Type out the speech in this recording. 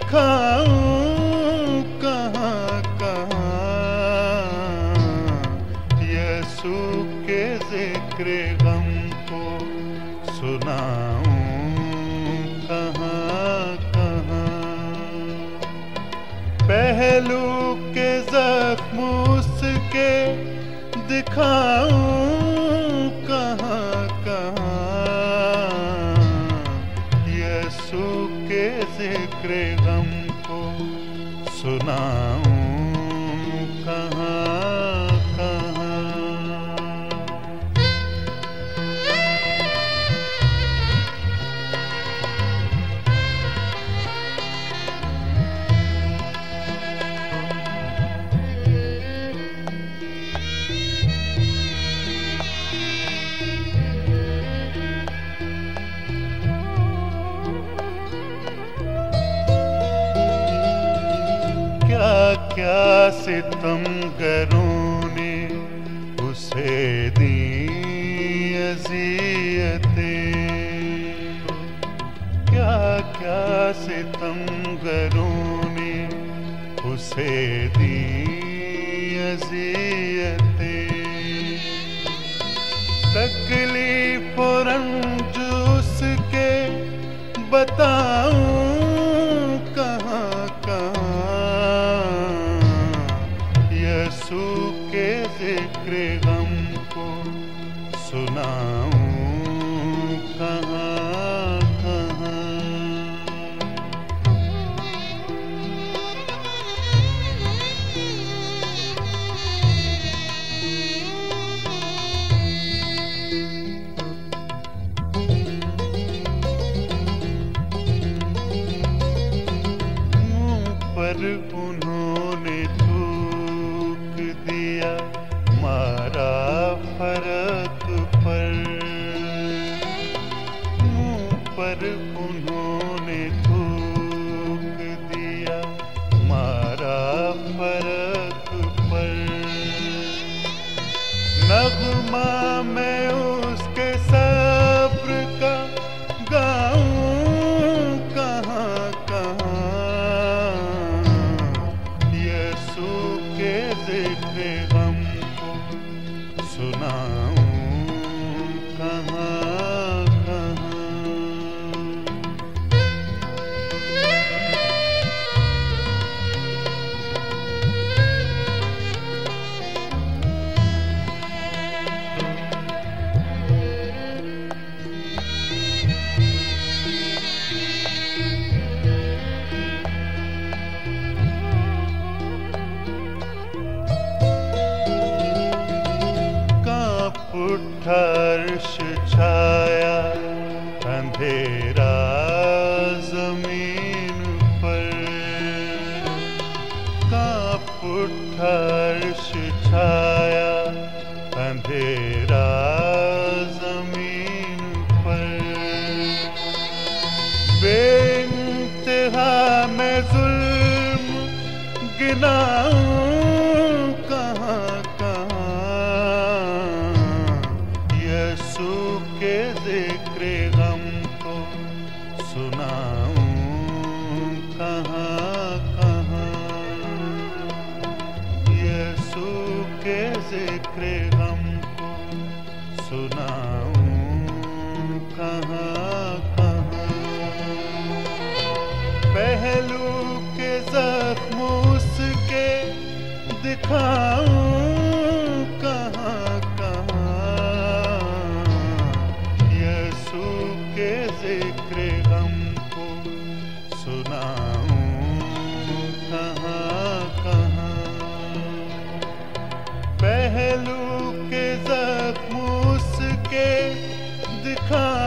दिखाऊं कहाँ कहाँ, यीशु के जिक्र गम को सुनाऊं कहाँ कहाँ। पहलू के जख्म उसके दिखाऊं कहाँ कहाँ, यीशु के जिक्र गम को सुनाऊं कहाँ कहाँ। क्या क्या सितमगरों ने उसे दी अज़ियतें, क्या क्या सितमगरों ने उसे दी अज़ियतें। तकलीफ और रंज उसके बताऊं कहाँ कहाँ, यीशु के जिक्र गम को सुनाऊं कहाँ कहाँ। पर उन्होंने थूक दिया मारा फरक पर, मुँह पर उन्होंने थूक दिया मारा फरक पर। नगमा मैं उसके सब्र का गाऊं कहाँ कहाँ, यीशु के जिक्र गम को सुनाऊं कहाँ कहाँ। अर्श छाया अंधेरा जमीन पर, कांप उठा अर्श छाया अंधेरा जमीन पर। बेइंतहा मैं जुल्म गिनाऊं कहाँ कहाँ, यीशु के जिक्र गम को सुनाऊं कहाँ कहाँ, यीशु के जिक्र गम को सुनाऊं कहाँ कहाँ। पहलू के जख्म उसके दिखाऊं कहाँ कहाँ, यीशु के जिक्र गम को सुनाऊं कहाँ कहाँ। पहलू के जख्म उसके दिखा